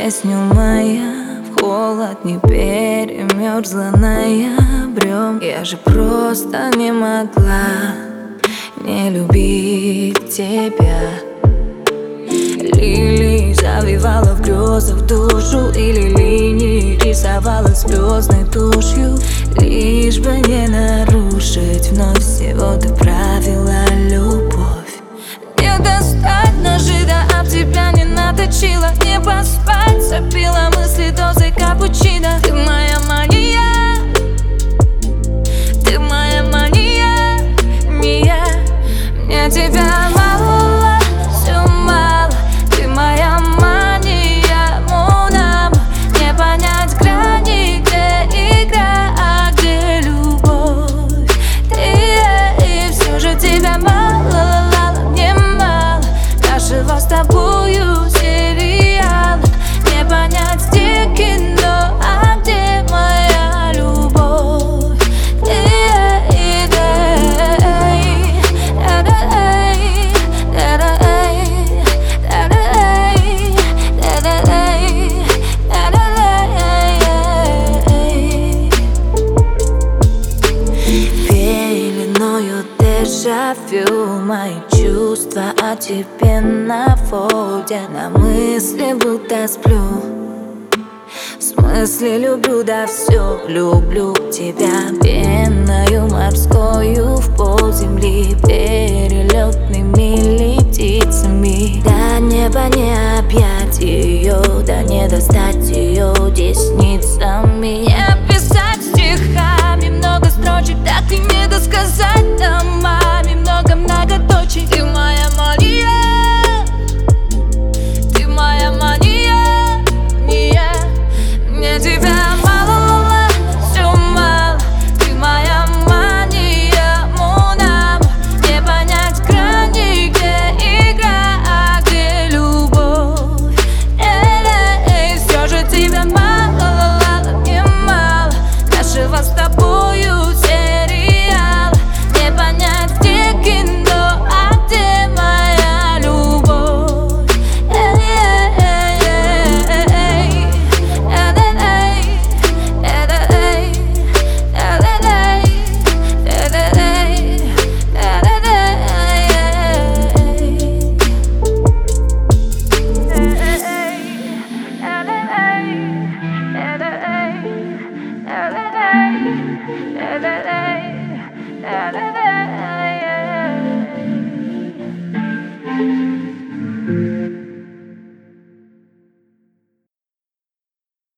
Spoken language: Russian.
песню моя в холод не перемерзла ноябрем. Я же просто не могла не любить тебя. Лилии завивала в грезах душу, или линии рисовала звездной тушью, лишь бы не нарушить вновь всего-то правила любовь. Не достать ножи, да об тебя не наточила, не поспать, запила мысли дозой капучино. Ты моя мания, ты моя мания, не я. Мне тебя мало, все мало. Ты моя мания, мунам. Не понять грани, где игра, а где любовь. Ты и все же тебя мало, мне мало нашего с тобою сериала. Не понять, где кино, а где моя любовь. Пеленою дежавю мои чувства о тебе наводят на мысли, будто сплю. В смысле люблю, да все люблю тебя. Пеною морскою в пол земли, перелетными ли птицами. До неба не объять ее, да не достать ее десницами. Не описать стихами много строчек, так и не досказать домами много многоточий. Ты моя мания, ты моя мания, не я. Мне тебя мало, все мало. Ты моя мания, мунам. Не понять грани, где игра, а где любовь. Все же тебя мало, мне мало нашего с тобою сериала. Не понять, где кино, а где моя любовь. Da da da